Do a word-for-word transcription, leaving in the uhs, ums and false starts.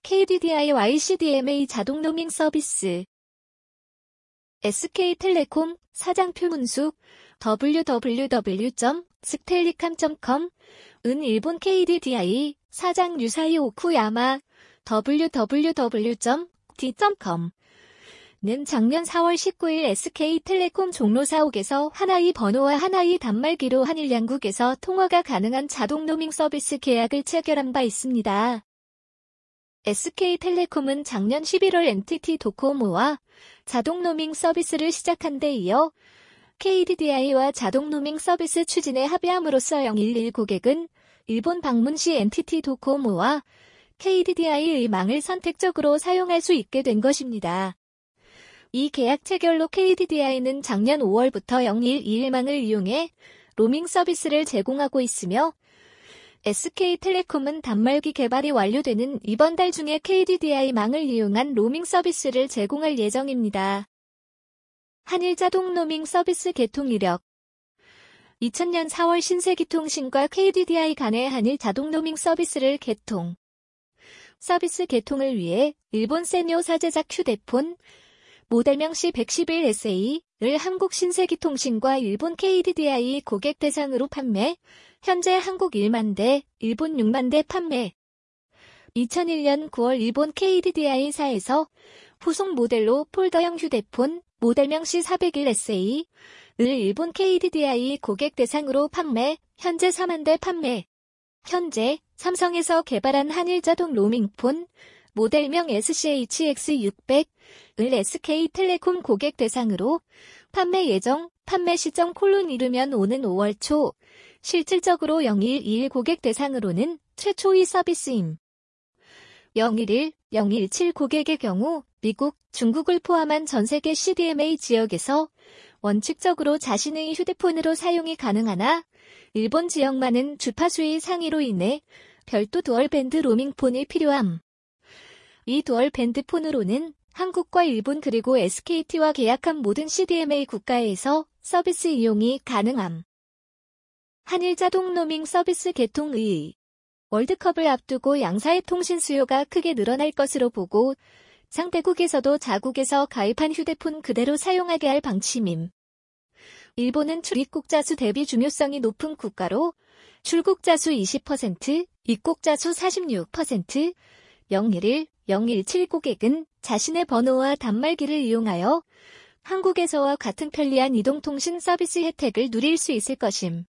케이디디아이 씨디엠에이 자동 로밍 서비스. 에스케이텔레콤 사장표 문숙 더블유 더블유 더블유 점 스텔리캄 점 컴 은 일본 케이디디아이 사장 유사이 오쿠야마 더블유 더블유 더블유 점 디 점 컴 는 작년 사월 십구일 에스케이텔레콤 종로 사옥에서 하나이 번호와 하나이 단말기로 한일 양국에서 통화가 가능한 자동 로밍 서비스 계약을 체결한 바 있습니다. 에스케이텔레콤은 작년 십일월 엔티티 도코모와 자동 로밍 서비스를 시작한 데 이어 케이디디아이와 자동 로밍 서비스 추진에 합의함으로써 영일일 고객은 일본 방문 시 엔티티 도코모와 케이디디아이의 망을 선택적으로 사용할 수 있게 된 것입니다. 이 계약 체결로 케이디디아이는 작년 오월부터 영일이일망을 이용해 로밍 서비스를 제공하고 있으며 에스케이텔레콤은 단말기 개발이 완료되는 이번 달 중에 케이디디아이망을 이용한 로밍 서비스를 제공할 예정입니다. 한일 자동 로밍 서비스 개통 이력. 이천년 사월 신세기통신과 케이디디아이 간의 한일 자동 로밍 서비스를 개통. 서비스 개통을 위해 일본 세뇨사 제작 휴대폰 모델명 씨 백십일 에스에이를 한국 신세기통신과 일본 케이디디아이 고객 대상으로 판매, 현재 한국 일만 대, 일본 육만 대 판매. 이천일년 구월 일본 케이디디아이사에서 후속 모델로 폴더형 휴대폰 모델명 씨 사백일 에스에이를 일본 케이디디아이 고객 대상으로 판매, 현재 사만 대 판매. 현재 삼성에서 개발한 한일 자동 로밍폰 모델명 에스씨에이치엑스 육백을 에스케이텔레콤 고객 대상으로 판매 예정, 판매 시점 콜론 이르면 오는 오월 초, 실질적으로 영일이일 고객 대상으로는 최초의 서비스임. 영일일, 영일칠 고객의 경우 미국, 중국을 포함한 전 세계 씨디엠에이 지역에서 원칙적으로 자신의 휴대폰으로 사용이 가능하나 일본 지역만은 주파수의 상위로 인해 별도 듀얼밴드 로밍폰이 필요함. 이 듀얼밴드 폰으로는 한국과 일본 그리고 에스케이티와 계약한 모든 씨디엠에이 국가에서 서비스 이용이 가능함. 한일 자동 로밍 서비스 개통 의의. 월드컵을 앞두고 양사의 통신 수요가 크게 늘어날 것으로 보고 상대국에서도 자국에서 가입한 휴대폰 그대로 사용하게 할 방침임. 일본은 출입국자 수 대비 중요성이 높은 국가로 출국자 수 이십 퍼센트, 입국자 수 사십육 퍼센트, 영일일, 영일칠 고객은 자신의 번호와 단말기를 이용하여 한국에서와 같은 편리한 이동통신 서비스 혜택을 누릴 수 있을 것임.